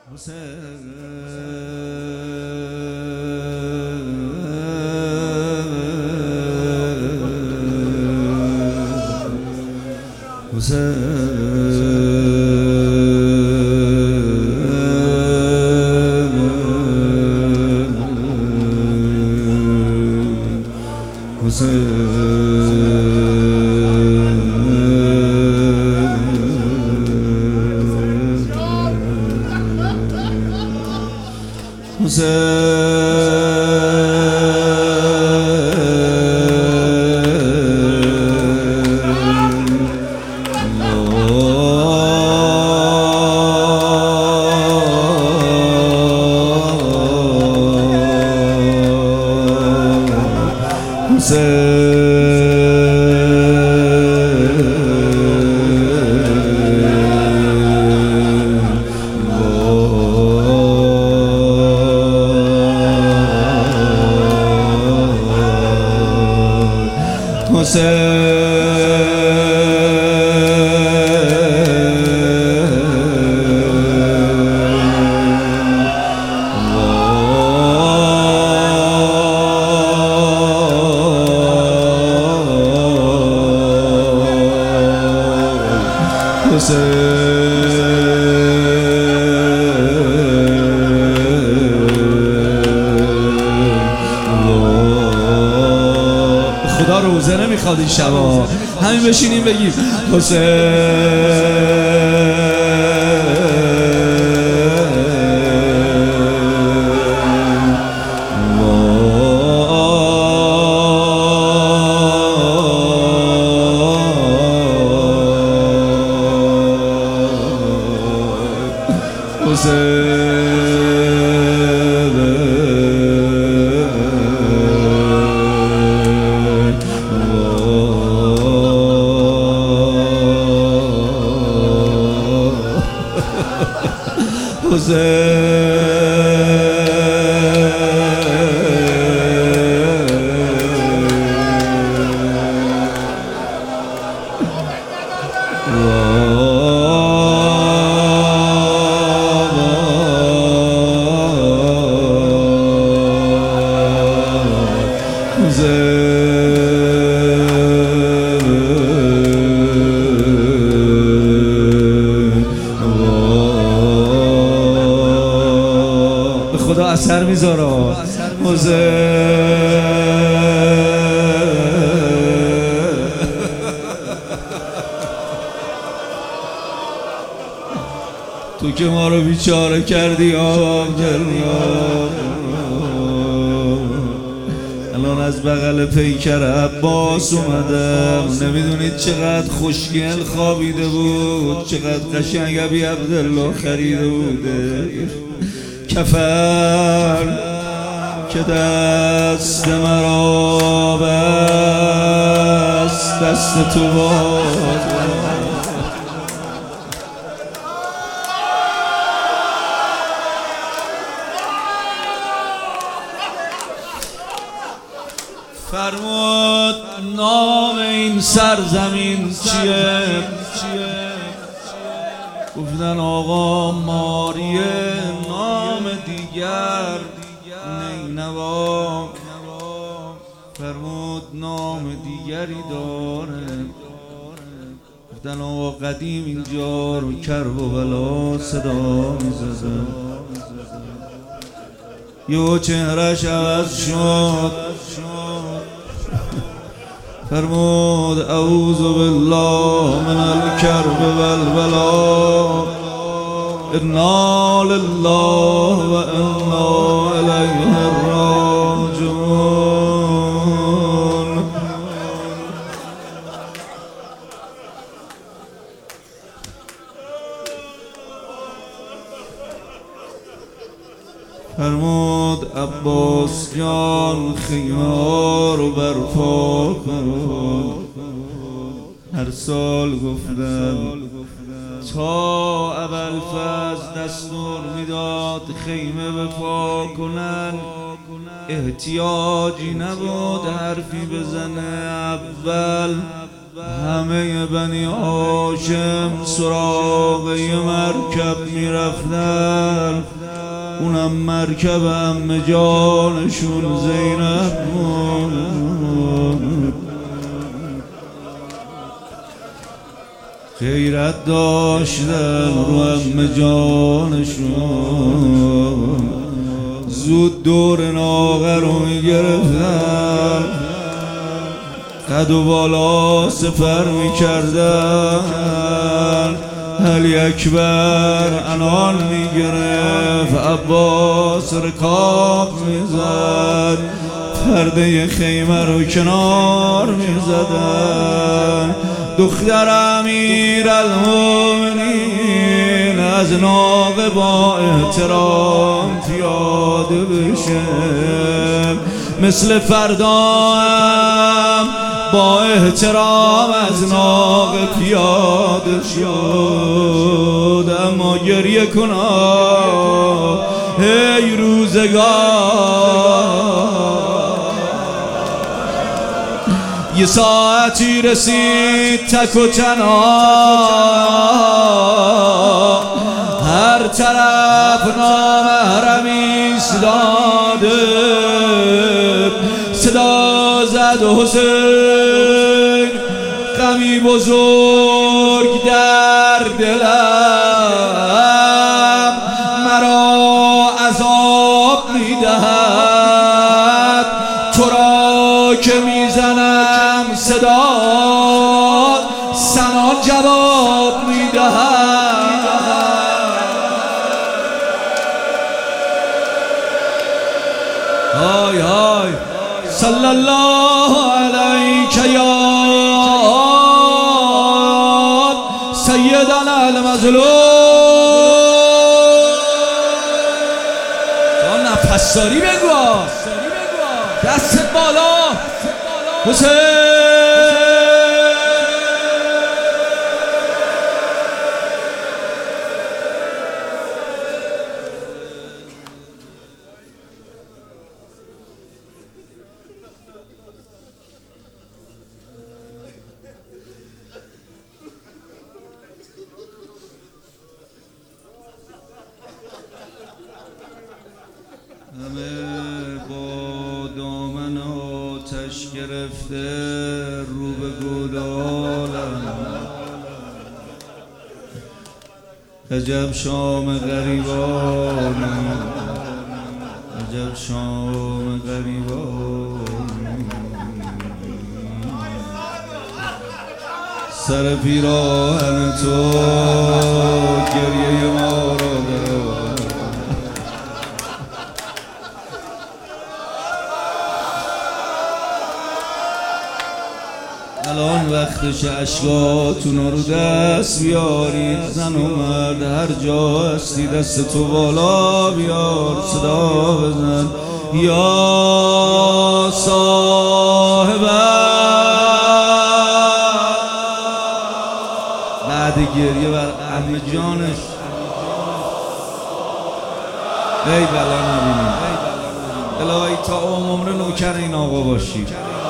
خدا روزه نمیخواد این شبا، همین بشینیم بگیم خدا اثر میذاره. تو که ما رو بیچاره کردی آقا الان از بغل پیکر عباس اومدم، نمیدونید چقدر خوشگل خوابیده بود، چقدر قشنگ ابی عبدالله خریده بوده کفن که دست مرا بست دست تو باد. فرمود نام این سرزمین چیه؟ گفتن آقا ماریه. نام دیگر نینوا. فرمود نام دیگری داره. گفتن آقا قدیم اینجا رو کرب و بلا صدا میزدن. یه چهرش عوض شد. فرمود اعوذ بالله من الکرب والبلا انا لله و انا الیه راجعون. فرمود عباس جان خیمه ها رو برپا کن. هر سال گفتم تا ابوالفضل دستور میداد خیمه بپا کنن، احتیاجی نبود حرفی بزنه. اول همه بنی هاشم سراغ یه مرکب میرفتن، اونم مرکب عمه جانشون زینب بود. غیرت داشتن رو عمه جانشون، زود دور ناقه رو میگرفتن، قد و بالا سپر میکردن. علی اکبر عنان میگرفت، عباس رکاب میزد، پرده خیمه رو کنار میزدن. دختر امیرالمومنین از ناقه با احترام پیاده بشه، مثل فردا هم با احترام از ناقه پیاده شد. اما گریه کنا ای روزگار، یه ساعتی رسید تک و تنها، هر طرف نامحرم ایستاده، صدا زد حسین غمی بزرگ در دلم، مرا عذاب میدهد، تو را که میزنم صدا سنان جواب میدهد. های های صلی الله علیک یا سیدنا المظلوم. تو نفساری بگو، دست بالا حسین. همه با دامن آتش گرفته رو به گودالن، عجب شام غریبان، عجب شام غریبان. سر پیراهن تو گریه ما را داره، الان وقتش اشکاتون رو دست بیارید. زن و مرد هر جا هستی دست تو بالا بیار، صدا بزن یا صاحب. بعد گریه بر عمه جانش ای بلا نبینیم، الهی تا عمر نوکر این آقا باشی.